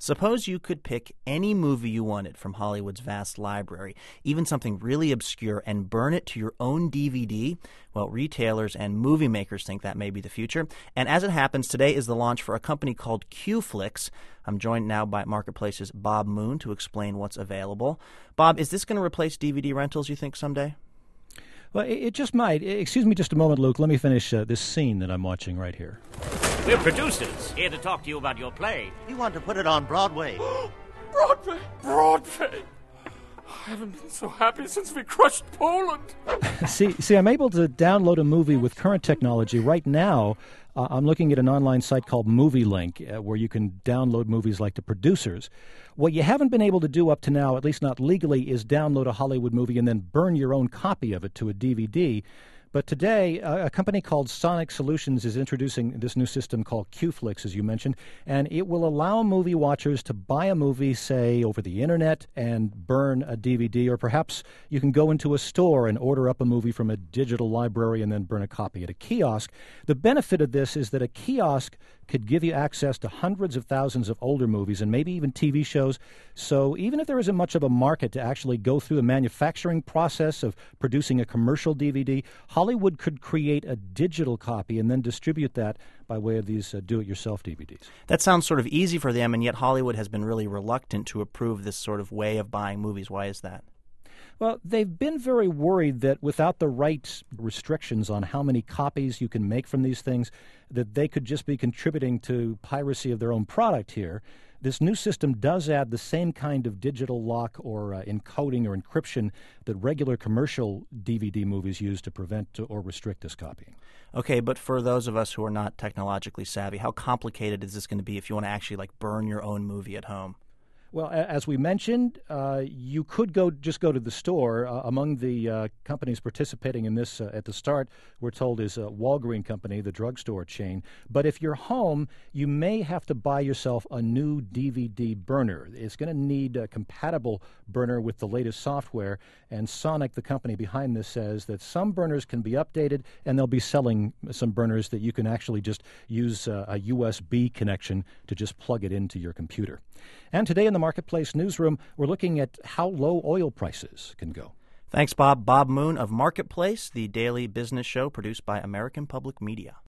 Suppose you could pick any movie you wanted from Hollywood's vast library, even something really obscure, and burn it to your own DVD. Well, retailers and movie makers think that may be the future. And as it happens, today is the launch for a company called Qflix. I'm joined now by Marketplace's Bob Moon to explain what's available. Bob, is this going to replace DVD rentals, you think, someday? Well, it just might. Excuse me just a moment, Luke. Let me finish this scene that I'm watching right here. We're producers, here to talk to you about your play. We want to put it on Broadway. Broadway! Broadway! I haven't been so happy since we crushed Poland. See, I'm able to download a movie with current technology. Right now, I'm looking at an online site called MovieLink, where you can download movies like The Producers. What you haven't been able to do up to now, at least not legally, is download a Hollywood movie and then burn your own copy of it to a DVD. But today, a company called Sonic Solutions is introducing this new system called Qflix, as you mentioned, and it will allow movie watchers to buy a movie, say, over the internet and burn a DVD, or perhaps you can go into a store and order up a movie from a digital library and then burn a copy at a kiosk. The benefit of this is that a kiosk could give you access to hundreds of thousands of older movies and maybe even TV shows. So even if there isn't much of a market to actually go through the manufacturing process of producing a commercial DVD, Hollywood could create a digital copy and then distribute that by way of these do-it-yourself DVDs. That sounds sort of easy for them, and yet Hollywood has been really reluctant to approve this sort of way of buying movies. Why is that? Well, they've been very worried that without the right restrictions on how many copies you can make from these things, that they could just be contributing to piracy of their own product here. This new system does add the same kind of digital lock or encoding or encryption that regular commercial DVD movies use to prevent or restrict this copying. Okay, but for those of us who are not technologically savvy, how complicated is this going to be if you want to actually burn your own movie at home? Well, as we mentioned, you could go to the store. Among the companies participating in this at the start, we're told, is Walgreens Company, the drugstore chain. But if you're home, you may have to buy yourself a new DVD burner. It's going to need a compatible burner with the latest software. And Sonic, the company behind this, says that some burners can be updated, and they'll be selling some burners that you can actually just use a USB connection to just plug it into your computer. And today in the Marketplace newsroom, we're looking at how low oil prices can go. Thanks, Bob. Bob Moon of Marketplace, the daily business show produced by American Public Media.